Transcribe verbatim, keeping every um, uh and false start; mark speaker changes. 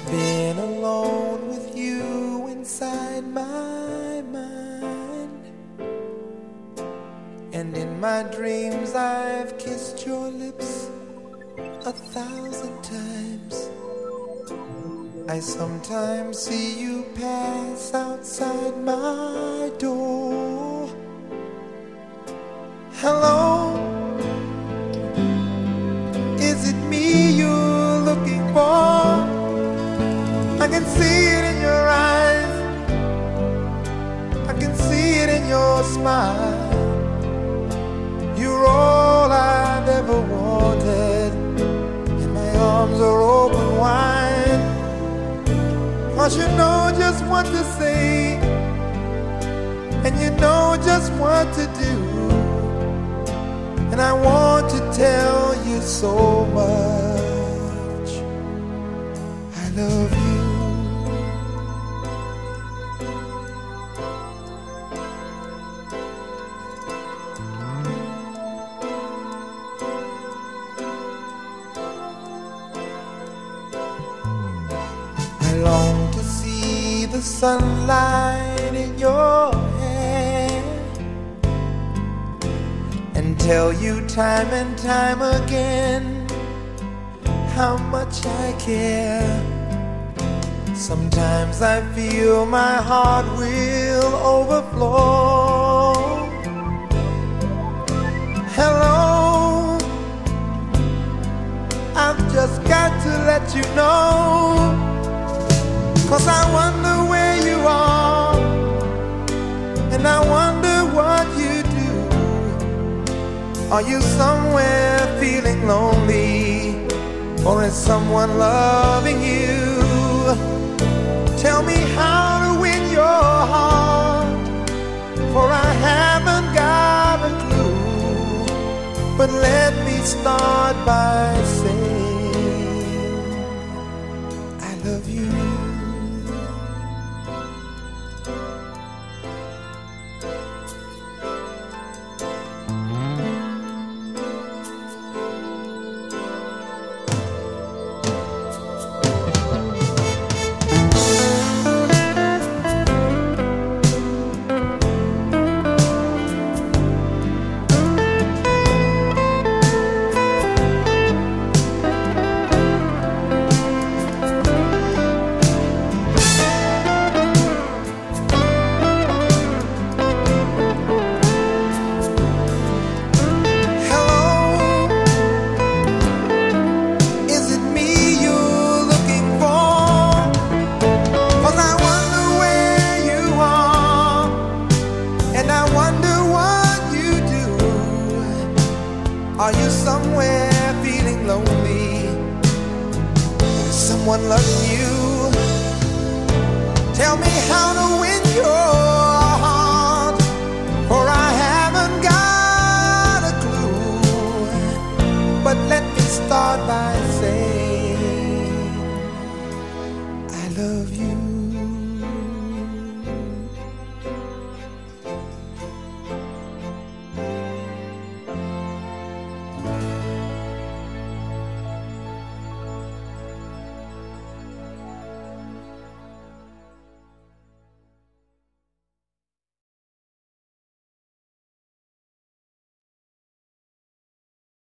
Speaker 1: been alone with you inside my mind, and in my dreams I've kissed your lips a thousand times. I sometimes see you pass outside my door. Hello, is it me you're looking for? I can see it in your eyes, I can see it in your smile. You're all I've ever wanted, and my arms are open wide. 'Cause you know just what to say, and you know just what to do, and I want to tell you so much I love you. I long to see the sunlight in your hair and tell you time and time again how much I care. Sometimes I feel my heart will overflow. Hello, I've just got to let you know, 'cause I wonder where you are, and I wonder what you do. Are you somewhere feeling lonely, or is someone loving you? Tell me how to win your heart, for I haven't got a clue. But let me start by saying I love you. Are you somewhere feeling lonely? Is someone loving you? Tell me how to win your